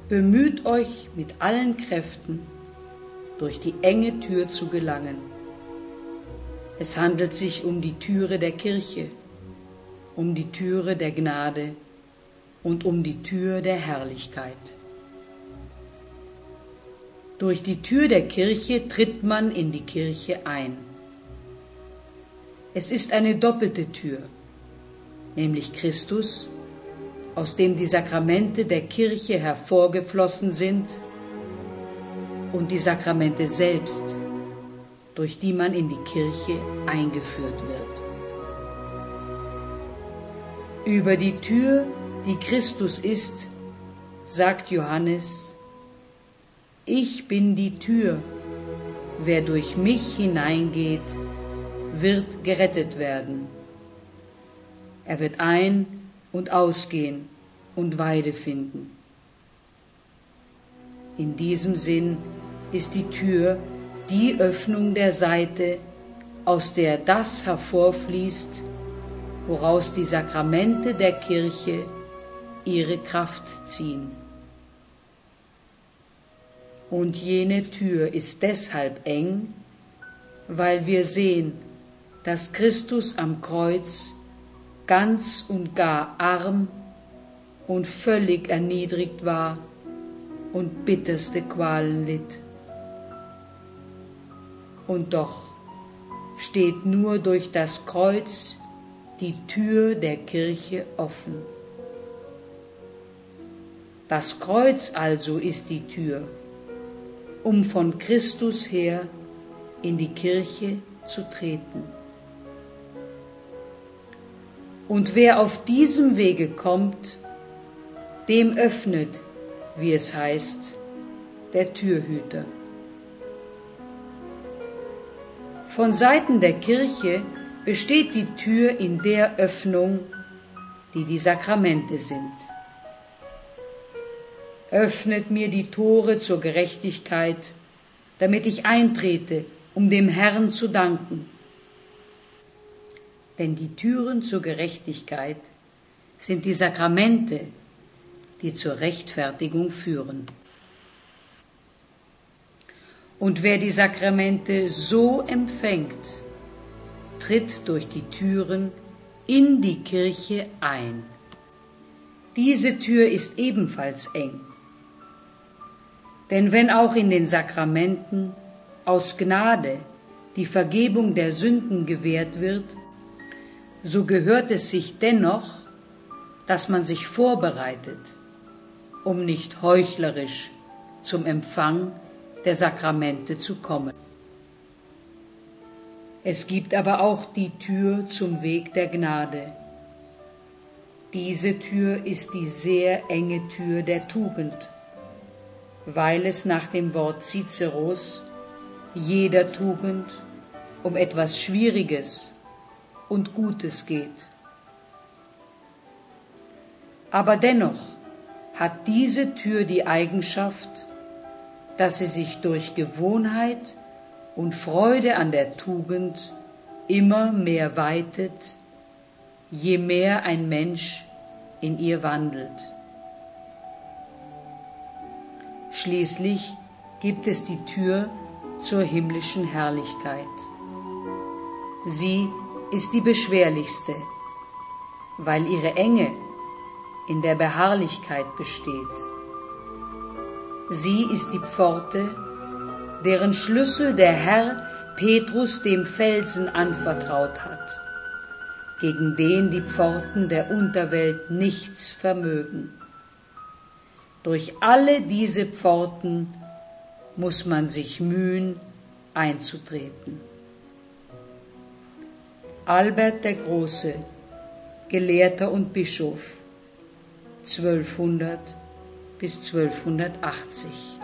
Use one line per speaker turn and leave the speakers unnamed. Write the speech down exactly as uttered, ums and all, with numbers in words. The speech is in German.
Bemüht euch mit allen Kräften, durch die enge Tür zu gelangen. Es handelt sich um die Türe der Kirche, um die Türe der Gnade und um die Tür der Herrlichkeit. Durch die Tür der Kirche tritt man in die Kirche ein. Es ist eine doppelte Tür, nämlich Christus, aus dem die Sakramente der Kirche hervorgeflossen sind, und die Sakramente selbst, durch die man in die Kirche eingeführt wird. Über die Tür, die Christus ist, sagt Johannes: Ich bin die Tür, wer durch mich hineingeht, wird gerettet werden. Er wird ein- und ausgehen und Weide finden. In diesem Sinn ist die Tür die Öffnung der Seite, aus der das hervorfließt, woraus die Sakramente der Kirche ihre Kraft ziehen. Und jene Tür ist deshalb eng, weil wir sehen, dass Christus am Kreuz ganz und gar arm und völlig erniedrigt war und bitterste Qualen litt. Und doch steht nur durch das Kreuz die Tür der Kirche offen. Das Kreuz also ist die Tür, um von Christus her in die Kirche zu treten. Und wer auf diesem Wege kommt, dem öffnet, wie es heißt, der Türhüter. Von Seiten der Kirche besteht die Tür in der Öffnung, die die Sakramente sind. Öffnet mir die Tore zur Gerechtigkeit, damit ich eintrete, um dem Herrn zu danken. Denn die Türen zur Gerechtigkeit sind die Sakramente, die zur Rechtfertigung führen. Und wer die Sakramente so empfängt, tritt durch die Türen in die Kirche ein. Diese Tür ist ebenfalls eng. Denn wenn auch in den Sakramenten aus Gnade die Vergebung der Sünden gewährt wird, so gehört es sich dennoch, dass man sich vorbereitet, um nicht heuchlerisch zum Empfang der Sakramente zu kommen. Es gibt aber auch die Tür zum Weg der Gnade. Diese Tür ist die sehr enge Tür der Tugend, weil es nach dem Wort Ciceros jeder Tugend um etwas Schwieriges und Gutes geht. Aber dennoch hat diese Tür die Eigenschaft, dass sie sich durch Gewohnheit und Freude an der Tugend immer mehr weitet, je mehr ein Mensch in ihr wandelt. Schließlich gibt es die Tür zur himmlischen Herrlichkeit. Sie ist die beschwerlichste, weil ihre Enge in der Beharrlichkeit besteht. Sie ist die Pforte, deren Schlüssel der Herr Petrus dem Felsen anvertraut hat, gegen den die Pforten der Unterwelt nichts vermögen. Durch alle diese Pforten muss man sich mühen, einzutreten. Albert der Große, Gelehrter und Bischof, zwölfhundert bis zwölfhundertachtzig.